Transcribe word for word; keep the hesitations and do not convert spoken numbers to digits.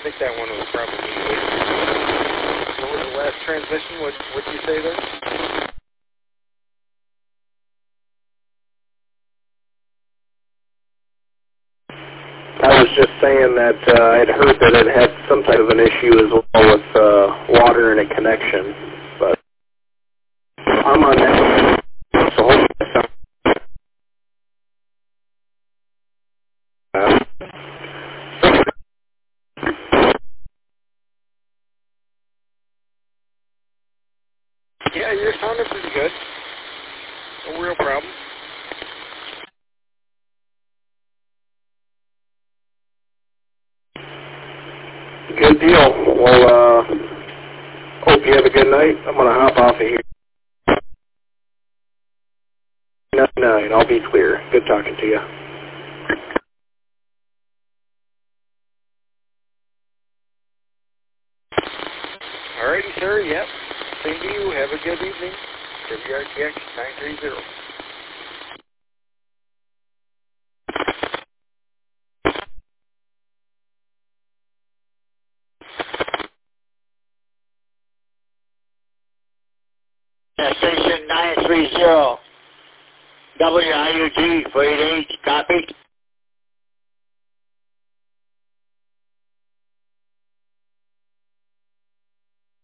think that one was probably eight. What was the last transmission? What what did you say there? I was just saying that uh, I'd heard that it had some type of an issue as well with uh, water and a connection, but I'm on that, so hopefully it sounds uh, Yeah, you're sounding pretty good. No real problem. good deal. Well, uh, hope you have a good night. I'm going to hop off of here. Night, night. I'll be clear. Good talking to you. Alrighty, sir. Yep. Same to you. Have a good evening. W R T X nine three zero. Station nine three zero. W I U G for eight H. Copy.